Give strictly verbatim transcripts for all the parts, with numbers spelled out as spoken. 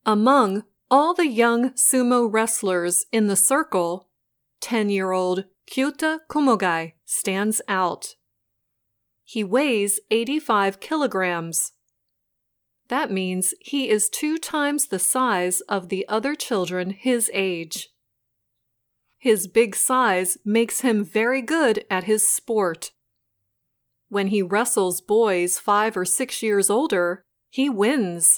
Among all the young sumo wrestlers in the circle, ten-year-old Kyuta Kumogai stands out. He weighs eighty-five kilograms. That means he is two times the size of the other children his age. His big size makes him very good at his sport. When he wrestles boys five or six years older, he wins.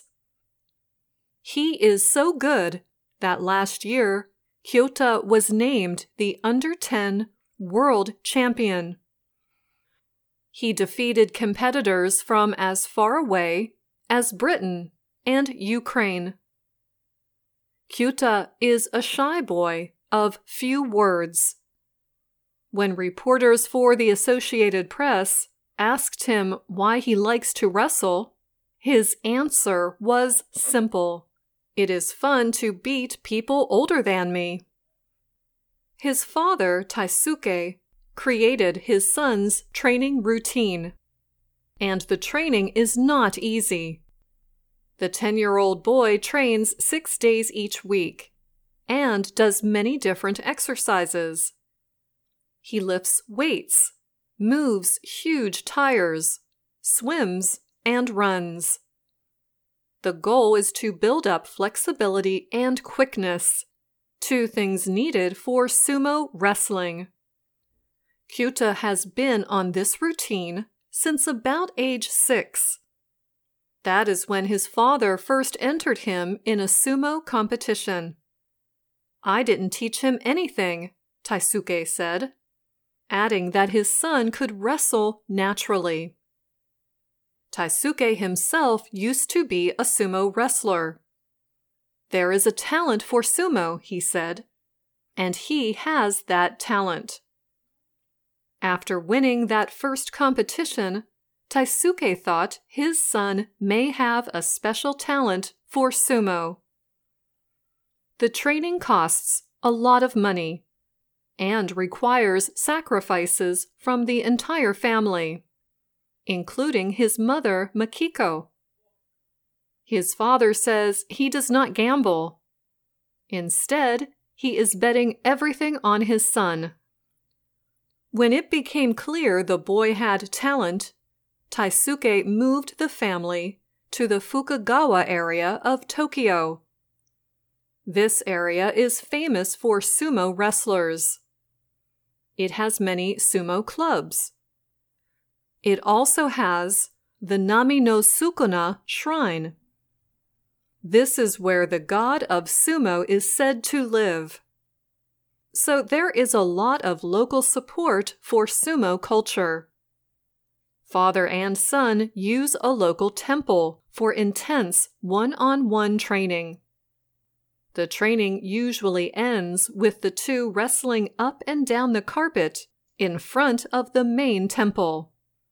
He is so good that last year, Kyuta was named the under ten world champion. He defeated competitors from as far away as Britain and Ukraine. Kyuta is a shy boy of few words. When reporters for the Associated Press asked him why he likes to wrestle, his answer was simple: "It is fun to beat people older than me." His father, Taisuke, created his son's training routine, and the training is not easy. The ten-year-old boy trains six days each week and does many different exercises. He lifts weights, moves huge tires, swims, and runs. The goal is to build up flexibility and quickness, two things needed for sumo wrestling. Kyuta has been on this routine since about age six. That is when his father first entered him in a sumo competition. "I didn't teach him anything," Taisuke said, adding that his son could wrestle naturally. Taisuke himself used to be a sumo wrestler. "There is a talent for sumo," he said, and he has that talent. After winning that first competition, Taisuke thought his son may have a special talent for sumo. The training costs a lot of money and requires sacrifices from the entire family, including his mother, Makiko. His father says he does not gamble. Instead, he is betting everything on his son. When it became clear the boy had talent, Taisuke moved the family to the Fukagawa area of Tokyo. This area is famous for sumo wrestlers. It has many sumo clubs. It also has the Nami no Sukuna Shrine. This is where the god of sumo is said to live. So there is a lot of local support for sumo culture. Father and son use a local temple for intense one-on-one training. The training usually ends with the two wrestling up and down the carpet in front of the main temple.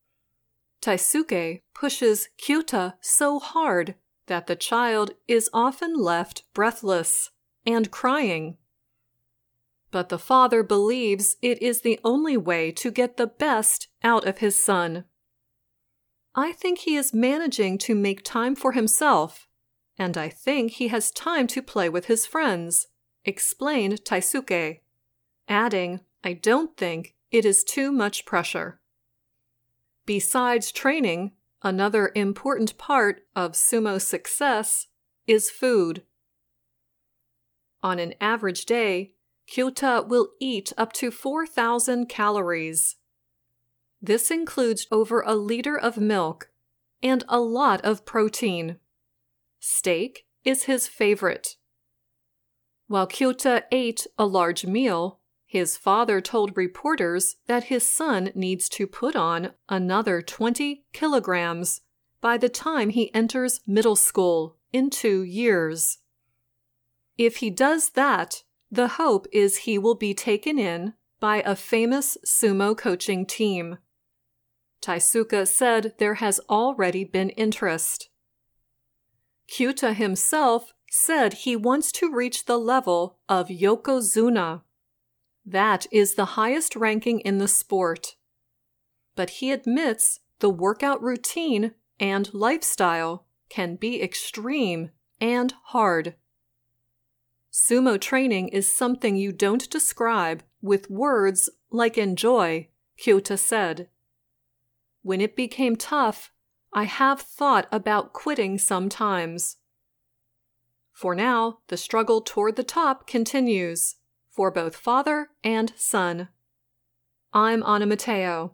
Taisuke pushes Kyuta so hard that the child is often left breathless and crying. But the father believes it is the only way to get the best out of his son. "I think he is managing to make time for himself, and I think he has time to play with his friends," explained Taisuke, adding, "I don't think it is too much pressure." Besides training, another important part of sumo success is food. On an average day, Kyuta will eat up to four thousand calories. This includes over a liter of milk and a lot of protein. Steak is his favorite. While Kyuta ate a large meal, his father told reporters that his son needs to put on another twenty kilograms by the time he enters middle school in two years. If he does that, the hope is he will be taken in by a famous sumo coaching team. Taisuke said there has already been interest. Kyuta himself said he wants to reach the level of Yokozuna. That is the highest ranking in the sport. But he admits the workout routine and lifestyle can be extreme and hard. Sumo training is something you don't describe with words like enjoy, Kyota said. When it became tough, I have thought about quitting sometimes. For now, the struggle toward the top continues, for both father and son. I'm Anna Matteo.